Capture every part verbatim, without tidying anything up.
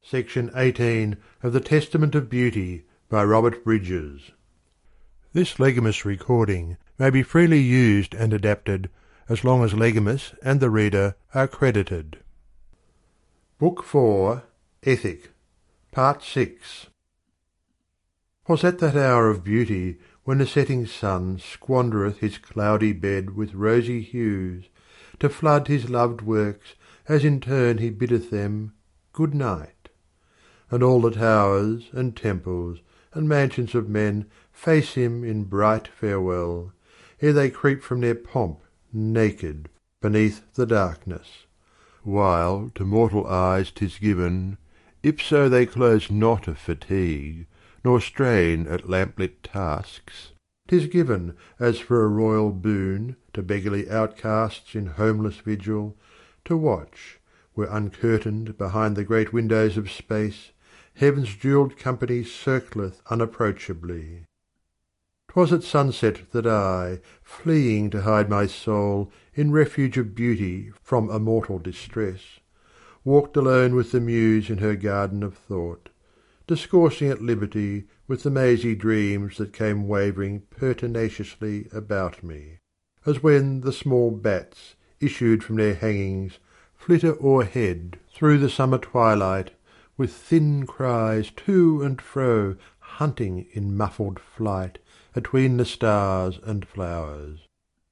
Section eighteen of The Testament of Beauty by Robert Bridges. This Legamus recording may be freely used and adapted as long as Legamus and the reader are credited. Book four, Ethic, Part six. 'Twas at that hour of beauty when the setting sun squandereth his cloudy bed with rosy hues, to flood his loved works as in turn he biddeth them good night. And all the towers and temples and mansions of men face him in bright farewell, ere they creep from their pomp naked beneath the darkness, while to mortal eyes 'tis given, ipso they close not of fatigue, nor strain at lamplit tasks, 'tis given, as for a royal boon to beggarly outcasts in homeless vigil, to watch, where uncurtained behind the great windows of space, heaven's jewelled company circleth unapproachably. 'Twas at sunset that I, fleeing to hide my soul in refuge of beauty from a mortal distress, walked alone with the Muse in her garden of thought, discoursing at liberty with the mazy dreams that came wavering pertinaciously about me, as when the small bats, issued from their hangings, flitter o'erhead through the summer twilight, with thin cries to and fro hunting in muffled flight atween the stars and flowers.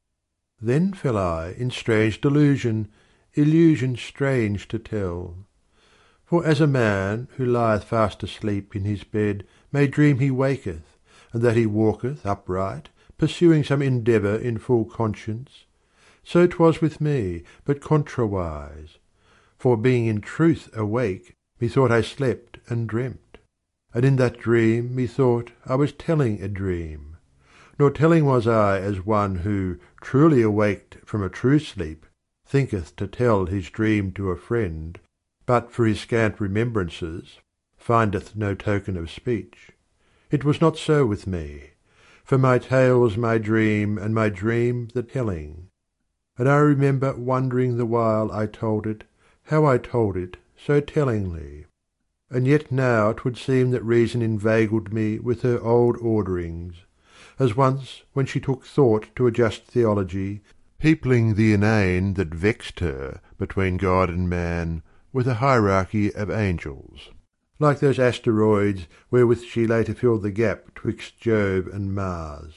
Then fell I in strange delusion, illusion strange to tell. For as a man who lieth fast asleep in his bed may dream he waketh, and that he walketh upright, pursuing some endeavour in full conscience, so 'twas with me, but contrawise. For being in truth awake, methought I slept and dreamt, and in that dream methought I was telling a dream. Nor telling was I as one who, truly awaked from a true sleep, thinketh to tell his dream to a friend, but for his scant remembrances findeth no token of speech. It was not so with me, for my tale was my dream and my dream the telling. And I remember wondering the while I told it, how I told it so tellingly. And yet now 'twould seem that reason inveigled me with her old orderings, as once when she took thought to a just theology, peopling the inane that vexed her between God and man with a hierarchy of angels, like those asteroids wherewith she later filled the gap twixt Jove and Mars.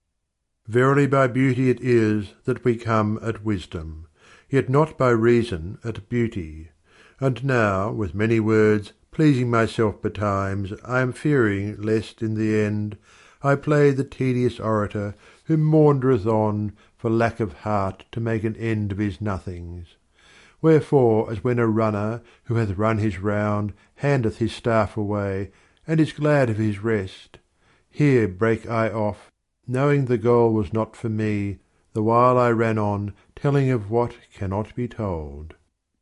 Verily by beauty it is that we come at wisdom, yet not by reason at beauty. And now with many words, pleasing myself betimes, I am fearing lest in the end I play the tedious orator who maundereth on for lack of heart to make an end of his nothings. Wherefore as when a runner who hath run his round handeth his staff away, and is glad of his rest, here break I off, knowing the goal was not for me, the while I ran on, telling of what cannot be told.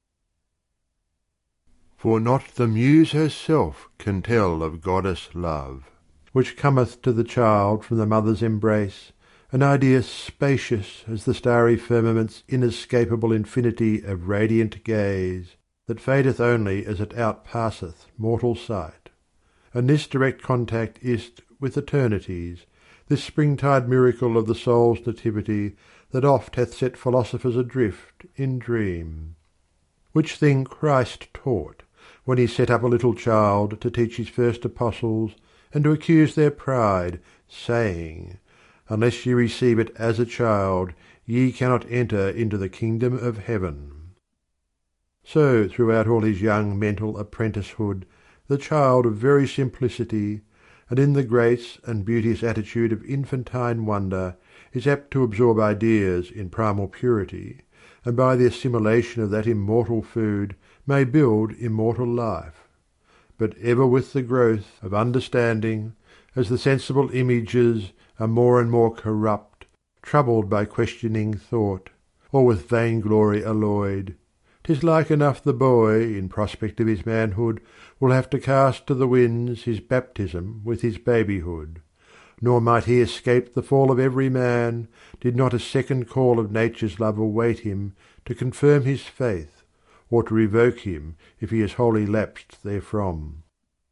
For not the Muse herself can tell of goddess love, which cometh to the child from the mother's embrace, an idea spacious as the starry firmament's inescapable infinity of radiant gaze, that fadeth only as it outpasseth mortal sight. And this direct contact is't with eternities, this springtide miracle of the soul's nativity that oft hath set philosophers adrift in dream. Which thing Christ taught, when he set up a little child to teach his first apostles, and to accuse their pride, saying, Unless ye receive it as a child, ye cannot enter into the kingdom of heaven. So throughout all his young mental apprenticehood, the child of very simplicity, and in the grace and beauteous attitude of infantine wonder, is apt to absorb ideas in primal purity, and by the assimilation of that immortal food may build immortal life. But ever with the growth of understanding, as the sensible images are more and more corrupt, troubled by questioning thought, or with vainglory alloyed, 'tis like enough the boy, in prospect of his manhood, will have to cast to the winds his baptism with his babyhood. Nor might he escape the fall of every man, did not a second call of nature's love await him to confirm his faith, or to revoke him if he has wholly lapsed therefrom.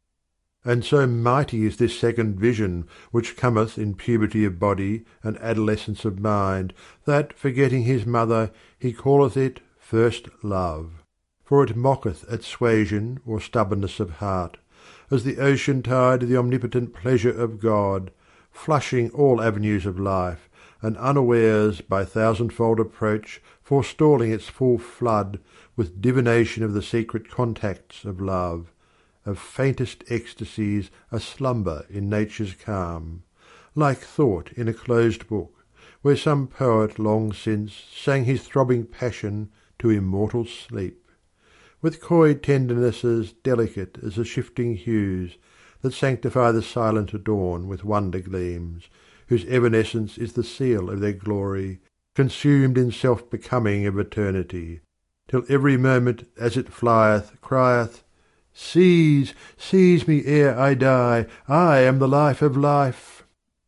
And so mighty is this second vision which cometh in puberty of body and adolescence of mind, that, forgetting his mother, he calleth it first love. For it mocketh at suasion or stubbornness of heart, as the ocean tide the omnipotent pleasure of God, flushing all avenues of life, and unawares by thousandfold approach forestalling its full flood with divination of the secret contacts of love, of faintest ecstasies a slumber in nature's calm, like thought in a closed book, where some poet long since sang his throbbing passion to immortal sleep, with coy tendernesses delicate as the shifting hues that sanctify the silent dawn with wonder gleams, whose evanescence is the seal of their glory, consumed in self-becoming of eternity, till every moment as it flieth crieth, "Seize, seize me ere I die, I am the life of life."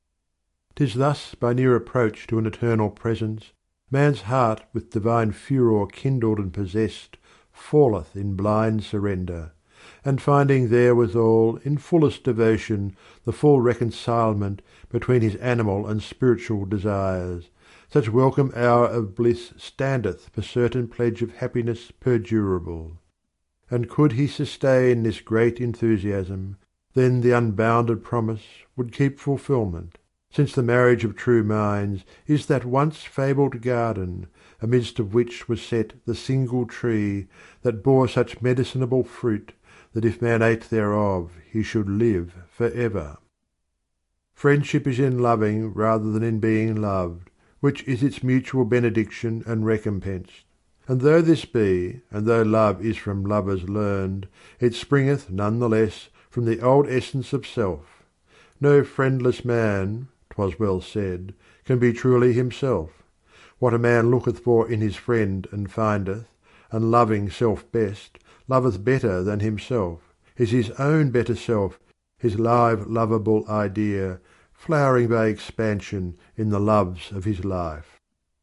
'Tis thus by near approach to an eternal presence, man's heart with divine furor kindled and possessed, falleth in blind surrender, and finding therewithal in fullest devotion the full reconcilement between his animal and spiritual desires, such welcome hour of bliss standeth for certain pledge of happiness perdurable. And could he sustain this great enthusiasm, then the unbounded promise would keep fulfilment, since the marriage of true minds is that once fabled garden, amidst of which was set the single tree that bore such medicinable fruit, that if man ate thereof he should live for ever. Friendship is in loving rather than in being loved, which is its mutual benediction and recompense. And though this be, and though love is from lovers learned, it springeth none the less from the old essence of self. No friendless man, 'twas well said, can be truly himself. What a man looketh for in his friend and findeth, and loving self best, loveth better than himself, is his own better self, his live lovable idea, flowering by expansion in the loves of his life.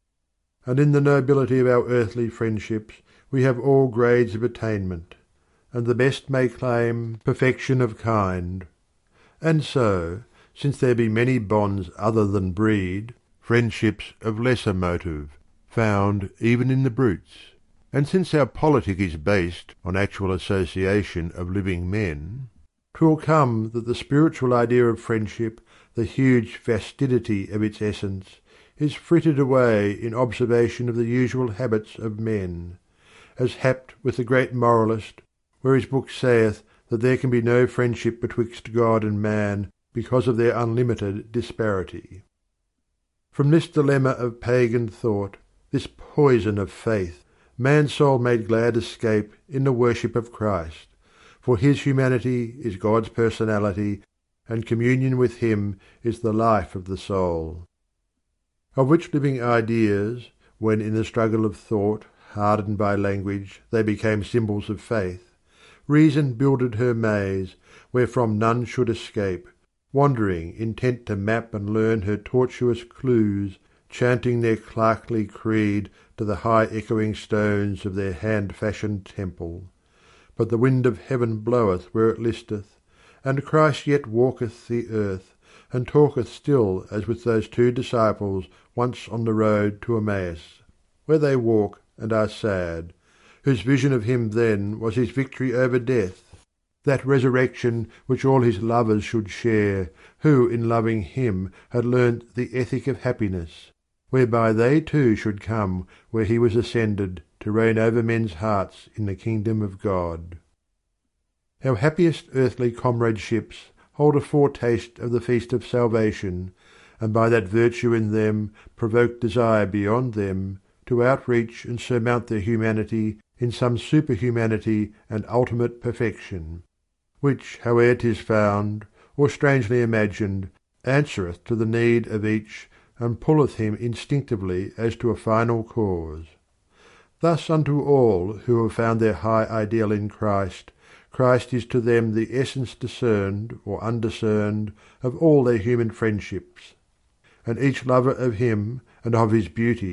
And in the nobility of our earthly friendships we have all grades of attainment, and the best may claim perfection of kind. And so, since there be many bonds other than breed, friendships of lesser motive, found even in the brutes, and since our politic is based on actual association of living men, 'twill come that the spiritual idea of friendship, the huge vastidity of its essence, is frittered away in observation of the usual habits of men, as happed with the great moralist, where his book saith that there can be no friendship betwixt God and man because of their unlimited disparity. From this dilemma of pagan thought, this poison of faith, man's soul made glad escape in the worship of Christ, for his humanity is God's personality, and communion with him is the life of the soul. Of which living ideas, when in the struggle of thought, hardened by language, they became symbols of faith, reason builded her maze, wherefrom none should escape, wandering intent to map and learn her tortuous clues, chanting their clerkly creed to the high echoing stones of their hand-fashioned temple. But the wind of heaven bloweth where it listeth, and Christ yet walketh the earth, and talketh still as with those two disciples once on the road to Emmaus, where they walk and are sad, whose vision of him then was his victory over death, that resurrection which all his lovers should share, who in loving him had learnt the ethic of happiness, whereby they too should come where he was ascended to reign over men's hearts in the kingdom of God. Our happiest earthly comradeships hold a foretaste of the feast of salvation, and by that virtue in them provoke desire beyond them to outreach and surmount their humanity in some superhumanity and ultimate perfection, which, howe'er 'tis found, or strangely imagined, answereth to the need of each, and pulleth him instinctively as to a final cause. Thus unto all who have found their high ideal in Christ, Christ is to them the essence discerned or undiscerned of all their human friendships. And each lover of him and of his beauty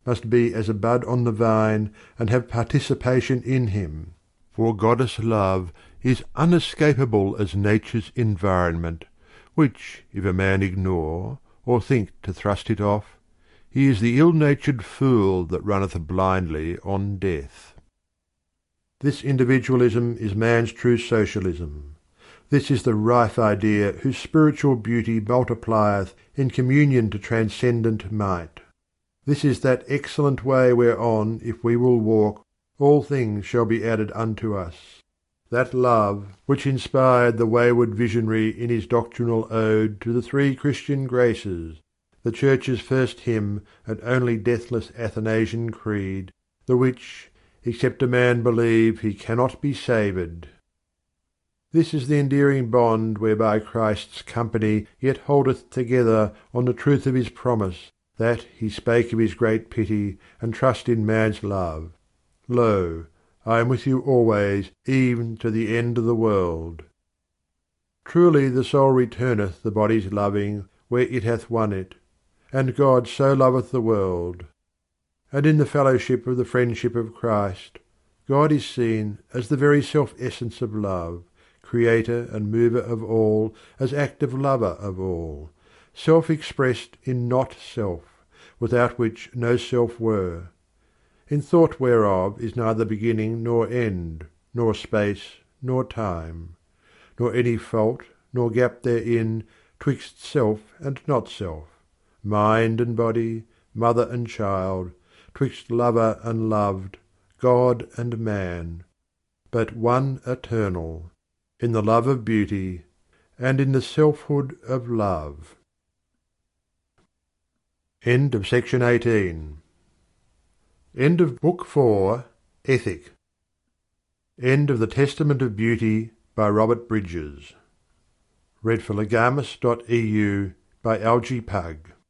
must be as a bud on the vine and have participation in him, for goddess love is unescapable as nature's environment, which if a man ignore, or think to thrust it off, he is the ill-natured fool that runneth blindly on death. This individualism is man's true socialism. This is the rife idea whose spiritual beauty multiplieth in communion to transcendent might. This is that excellent way whereon, if we will walk, all things shall be added unto us. That love which inspired the wayward visionary in his doctrinal ode to the three Christian graces, the Church's first hymn and only deathless Athanasian creed, the which, except a man believe, he cannot be saved. This is the endearing bond whereby Christ's company yet holdeth together on the truth of his promise, that he spake of his great pity and trust in man's love. Lo, I am with you always, even to the end of the world. Truly the soul returneth the body's loving where it hath won it, and God so loveth the world. And in the fellowship of the friendship of Christ, God is seen as the very self-essence of love, creator and mover of all, as active lover of all, self-expressed in not-self, without which no self were, in thought whereof is neither beginning nor end, nor space nor time, nor any fault nor gap therein twixt self and not self, mind and body, mother and child, twixt lover and loved, God and man, but one eternal, in the love of beauty, and in the selfhood of love. End of section eighteen. End of Book Four, Ethic. End of The Testament of Beauty by Robert Bridges. Read for legamus dot e u by Algie Pug.